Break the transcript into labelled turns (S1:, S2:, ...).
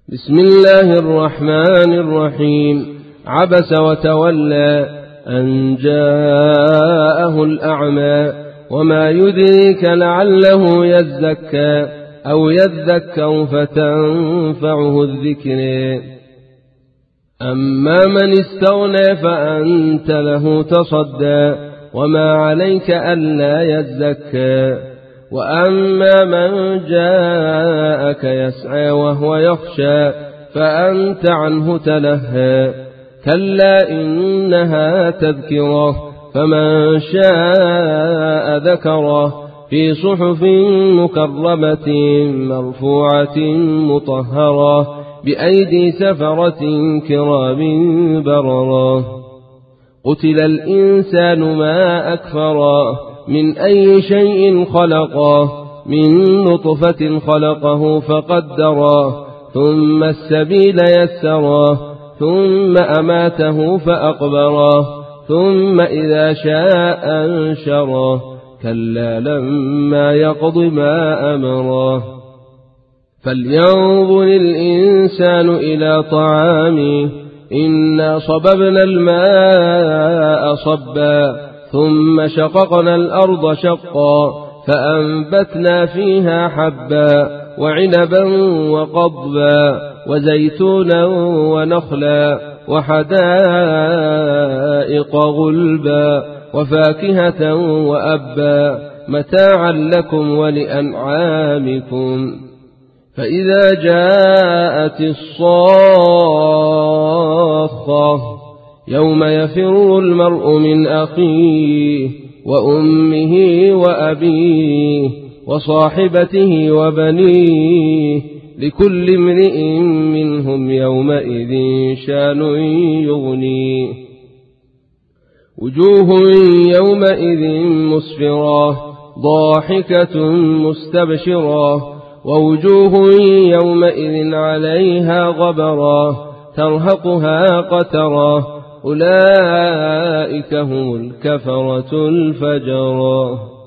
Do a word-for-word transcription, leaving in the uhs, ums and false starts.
S1: بسم الله الرحمن الرحيم. عبس وتولى أن جاءه الأعمى وما يدريك لعله يزكى أو يذكر فتنفعه الذكر. أما من استغنى فأنت له تصدى وما عليك ألا يزكى. وأما من جاءك يسعى وهو يخشى فأنت عنه تلهى. كلا إنها تذكرة فمن شاء ذكره في صحف مكرمة مرفوعة مطهرة بأيدي سفرة كرام بررة. قتل الإنسان ما أكفره من أي شيء خلقه من نطفة خلقه فقدره ثم السبيل يسره ثم أماته فأقبره ثم إذا شاء أنشره. كلا لما يقض ما أمره. فلينظر الإنسان إلى طعامه إنا صببنا الماء صبا ثم شققنا الأرض شقا فأنبتنا فيها حبا وعنبا وقضبا وزيتونا ونخلا وحدائق غلبا وفاكهة وأبا متاعا لكم ولأنعامكم. فإذا جاءت الصاخة يوم يفر المرء من أخيه وأمه وأبيه وصاحبته وبنيه لكل امرئ منهم يومئذ شان يغنيه. وجوه يومئذ مسفرة ضاحكة مستبشرة ووجوه يومئذ عليها غبرة ترهقها قترة أولئك هم الكفرة الفجرة.